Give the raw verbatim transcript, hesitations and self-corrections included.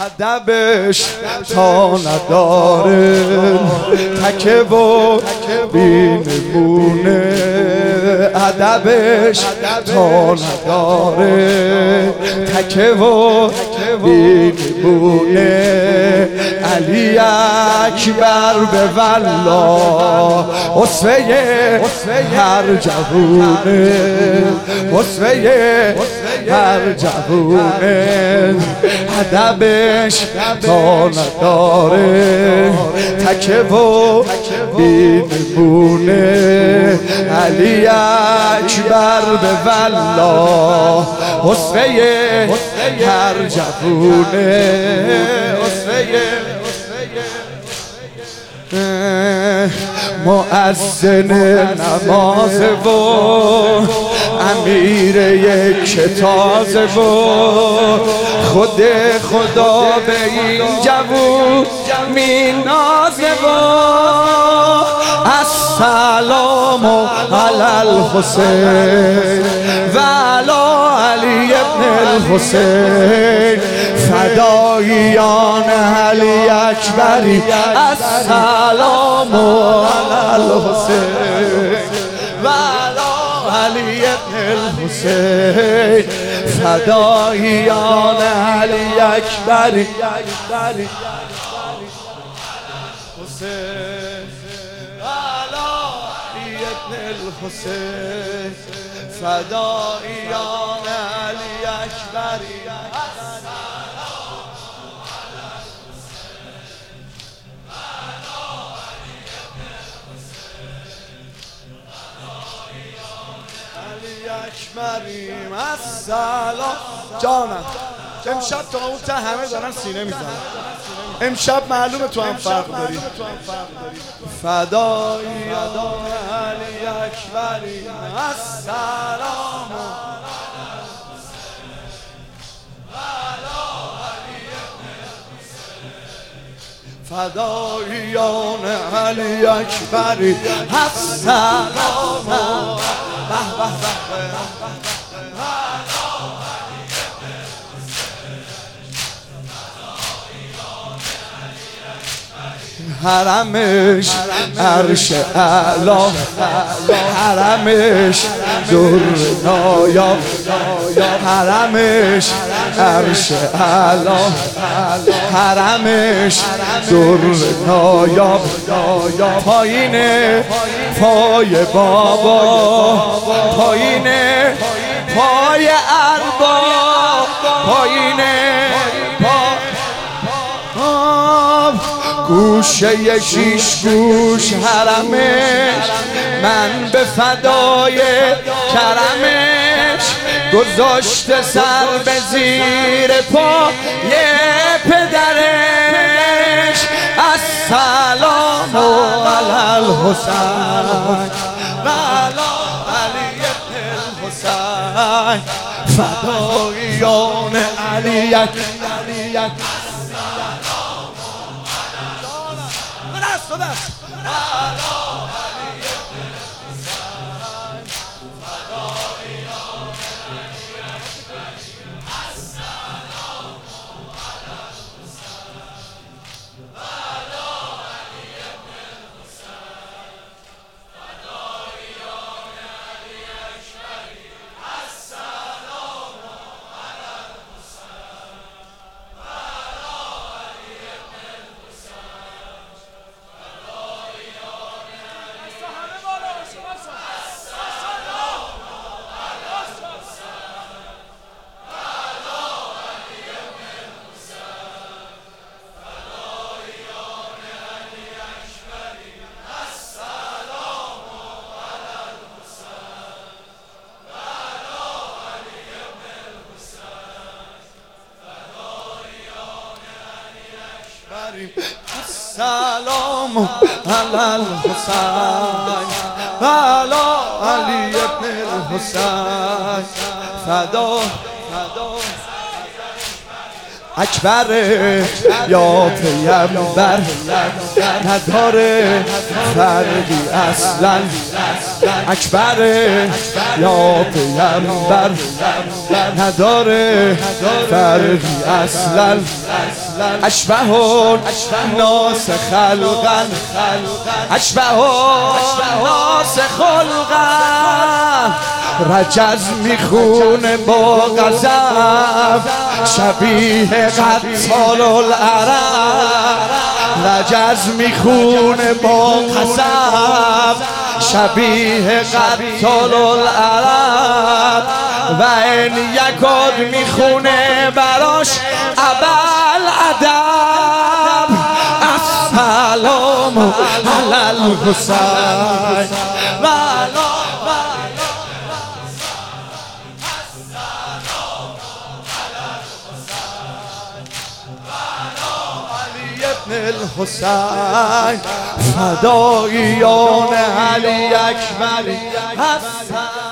ادبش تا نداره تکه و بینمونه، ادبش تا نداره تکه و بینمونه. علی اکبر به والله اسوه هر جوونه، اسوه هر جوونه. ادبش تا نداره تکه و بینمونه. علی اکبر به والله اسوه هر جوونه، اسوه مؤذن نماز و امیر یک تازه و خود خدا به این جوون می نازه و السلام علی الحسین و علی علی ابن الحسین. فداییان علی اکبری السلام علی الحسین و علی علی ابن الحسین. فداییان علی اکبری الحسین. فداییان علی اکبری علی اکبریم السلام. جانم امشب تا اون تا همه دارن سینه میزنن، امشب معلومه تو هم فرق داری. فداییان علی اکبری السلام. فداییان علی اکبری السلام. به به به حرمش عرش اعلا، حرمش در نایاب، حرمش عرش اعلا، حرمش در نایاب. پایین پای بابا، پایین پای ارباب، پایین گوشه شیش گوش حرمش، من به فدای کرمش گذاشته سر به زیر پای پدرش. السلام علی الحسین و علی علی ابن الحسین. فداییان علی اکبر السلام علی الحسین و علی علی ابن الحسین. فدا اکبر یا پیمبر نداره فرقی اصلا اکبر یا پیمبر نداره فرقی اصلا اشبه الناس خلقا اشبه الناس خلقا رجز میخونه با غضب شبیه قتال العرب رجز میخونه با غضب شبیه قتال العرب و این یکاد میخونه براش ابل ادب السلام علی الحسین الحسین فداییان علی اکبری هستن.